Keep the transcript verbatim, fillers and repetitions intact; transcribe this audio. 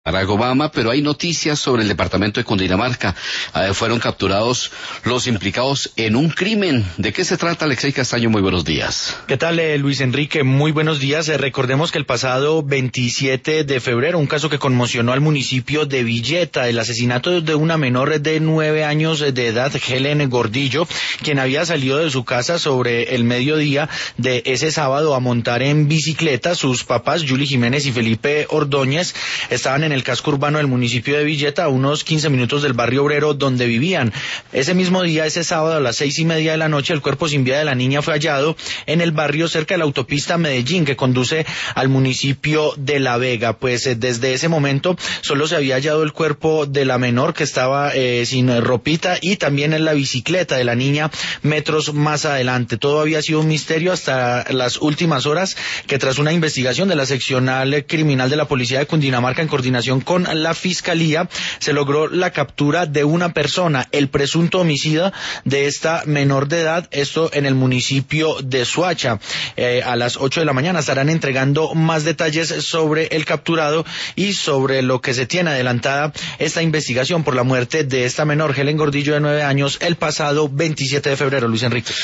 Barack Obama, pero hay noticias sobre el departamento de Cundinamarca. Eh, fueron capturados los implicados en un crimen. ¿De qué se trata, Alexei Castaño? Muy buenos días. ¿Qué tal, eh, Luis Enrique? Muy buenos días. Eh, recordemos que el pasado veintisiete de febrero, un caso que conmocionó al municipio de Villeta, el asesinato de una menor de nueve años de edad, Helen Gordillo, quien había salido de su casa sobre el mediodía de ese sábado a montar en bicicleta. Sus papás, Julie Jiménez y Felipe Ordóñez, estaban en el casco urbano del municipio de Villeta, a unos quince minutos del barrio obrero donde vivían. Ese mismo día, ese sábado a las seis y media de la noche, el cuerpo sin vida de la niña fue hallado en el barrio cerca de la autopista Medellín, que conduce al municipio de La Vega. Pues eh, desde ese momento solo se había hallado el cuerpo de la menor, que estaba eh, sin ropita, y también en la bicicleta de la niña metros más adelante. Todo había sido un misterio hasta las últimas horas, que tras una investigación de la seccional criminal de la policía de Cundinamarca en coordinación con la fiscalía, se logró la captura de una persona, el presunto homicida de esta menor de edad, esto en el municipio de Soacha. Eh, a las ocho de la mañana estarán entregando más detalles sobre el capturado y sobre lo que se tiene adelantada esta investigación por la muerte de esta menor, Helen Gordillo, de nueve años, el pasado veintisiete de febrero. Luis Enrique.